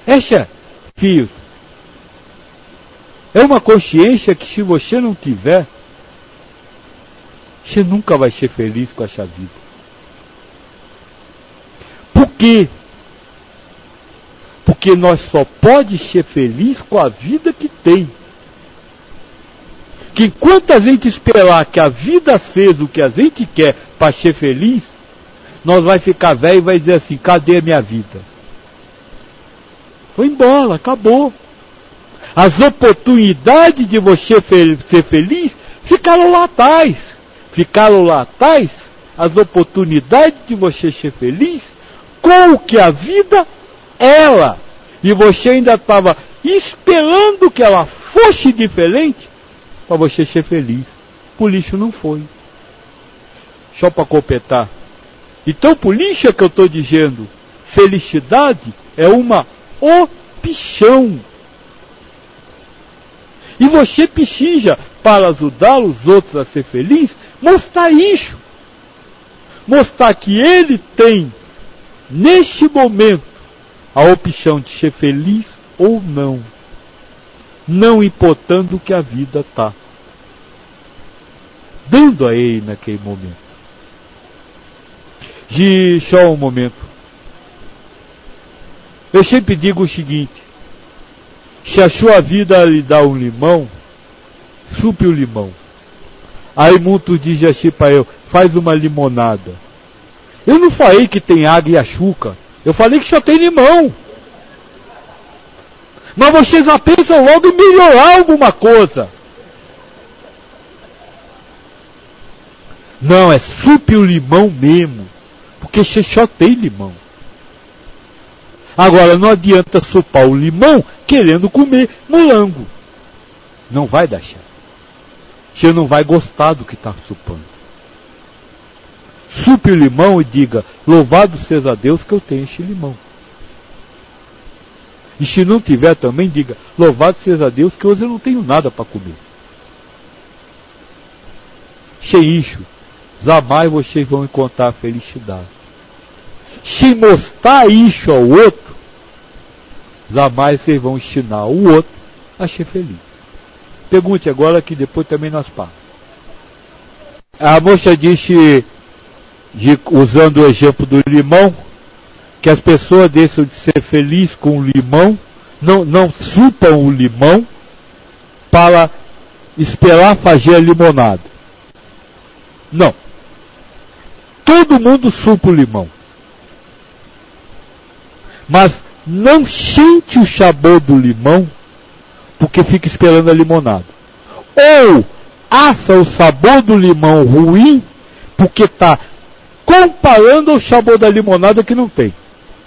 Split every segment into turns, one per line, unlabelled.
Essa, filhos, é uma consciência que se você não tiver, você nunca vai ser feliz com essa vida. Por quê? Porque nós só pode ser feliz com a vida que tem. Que enquanto a gente esperar que a vida seja o que a gente quer para ser feliz, nós vai ficar velho e vai dizer assim, cadê a minha vida? Foi embora, acabou. As oportunidades de você ser feliz ficaram lá atrás. Ficaram lá atrás as oportunidades de você ser feliz com o que a vida era. E você ainda estava esperando que ela fosse diferente para você ser feliz. Por isso não foi. Só para completar. Então por isso é que eu estou dizendo, felicidade é uma opção. E você precisa, para ajudar os outros a ser felizes, mostrar isso. Mostrar que ele tem, neste momento, a opção de ser feliz ou não. Não importando o que a vida está dando a ele naquele momento. Só um momento. Eu sempre digo o seguinte, se a sua vida lhe dá um limão, supe o limão. Aí muitos dizem assim para eu, faz uma limonada. Eu não falei que tem água e açúcar, eu falei que só tem limão. Mas vocês já pensam logo em melhorar alguma coisa. Não, é supe o limão mesmo, porque você só tem limão. Agora, não adianta supar o limão querendo comer morango. Não vai dar certo. Você não vai gostar do que está supando. Supe o limão e diga, louvado seja Deus que eu tenho este limão. E se não tiver também, diga, louvado seja Deus que hoje eu não tenho nada para comer. Sem isso, jamais vocês vão encontrar a felicidade. Se mostrar isso ao outro, jamais vocês vão ensinar o outro a ser feliz. Pergunte agora que depois também nós paramos. A moça disse, usando o exemplo do limão, que as pessoas deixam de ser felizes com o limão, não supam o limão para esperar fazer a limonada. Não. Todo mundo supa o limão. Mas não sente o sabor do limão porque fica esperando a limonada. Ou acha o sabor do limão ruim porque está comparando o sabor da limonada que não tem.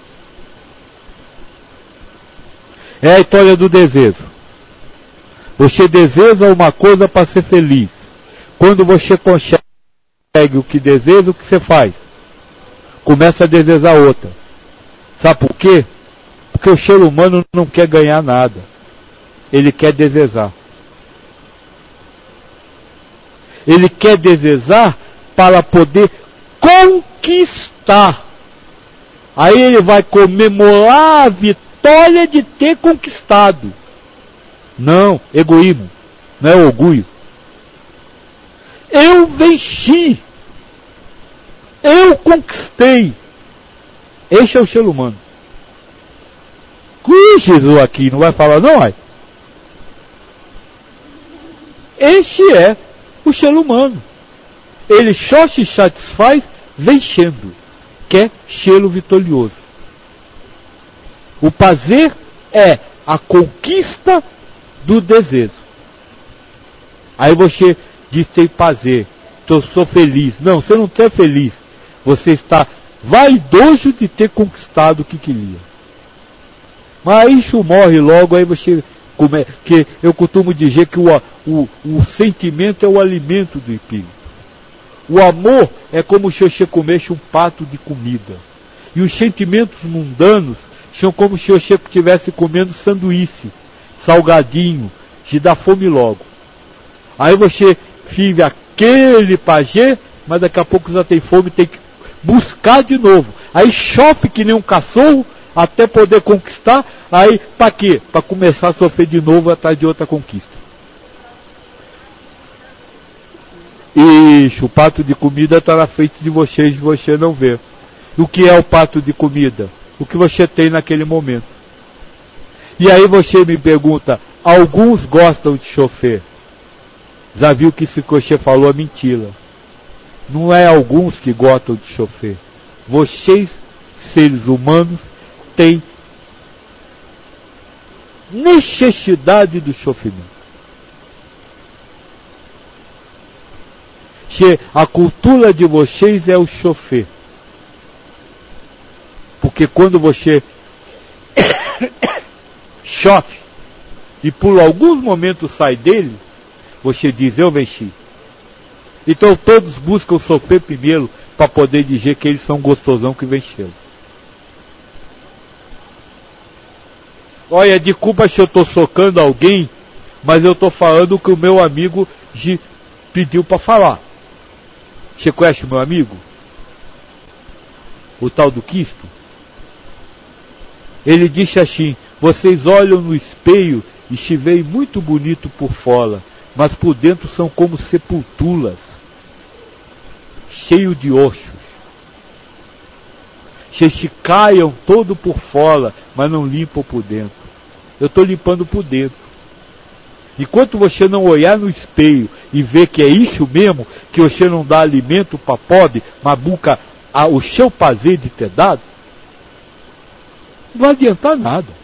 É a história do desejo. Você deseja uma coisa para ser feliz. Quando você consegue o que deseja, o que você faz? Começa a desejar outra. Sabe por quê? Porque o ser humano não quer ganhar nada. Ele quer desejar. Ele quer desejar para poder conquistar. Aí ele vai comemorar a vitória de ter conquistado. Não, egoísmo. Não é orgulho. Eu venci. Eu conquistei. Este é o ser humano. Jesus aqui não vai falar não, ai? Este é o ser humano. Ele só se satisfaz vencendo. Quer ser vitorioso. O prazer é a conquista do desejo. Aí você diz tem prazer, então eu sou feliz. Não, você não está feliz. Você está vaidoso de ter conquistado o que queria. Mas isso morre logo, aí você que eu costumo dizer que o sentimento é o alimento do espírito. O amor é como se você comesse um prato de comida. E os sentimentos mundanos são como se você estivesse comendo sanduíche, salgadinho, te dá fome logo. Aí você vive aquele prazer, mas daqui a pouco já tem fome, tem que buscar de novo. Aí chove que nem um cachorro, até poder conquistar, aí para quê? Para começar a sofrer de novo atrás de outra conquista. Ixi, o prato de comida está na frente de vocês e você não vê. O que é o prato de comida? O que você tem naquele momento. E aí você me pergunta, alguns gostam de chofer. Já viu que isso que você falou é mentira. Não é alguns que gostam de chofer. Vocês, seres humanos, têm necessidade do sofrimento. A cultura de vocês é o chofer. Porque quando você chove e por alguns momentos sai dele, você diz, eu venci. Então todos buscam sofrer primeiro para poder dizer que eles são gostosão que venceram. Olha, de culpa se eu estou socando alguém, mas eu estou falando o que o meu amigo pediu para falar. Você conhece o meu amigo? O tal do Cristo? Ele disse assim, vocês olham no espelho e se veem muito bonito por fora, mas por dentro são como sepulturas, cheio de ossos. Vocês se caiam todo por fora, mas não limpam por dentro. Eu estou limpando por dentro. Enquanto você não olhar no espelho e ver que é isso mesmo, que você não dá alimento para pobre, mas busca o seu prazer de ter dado, não vai adiantar nada.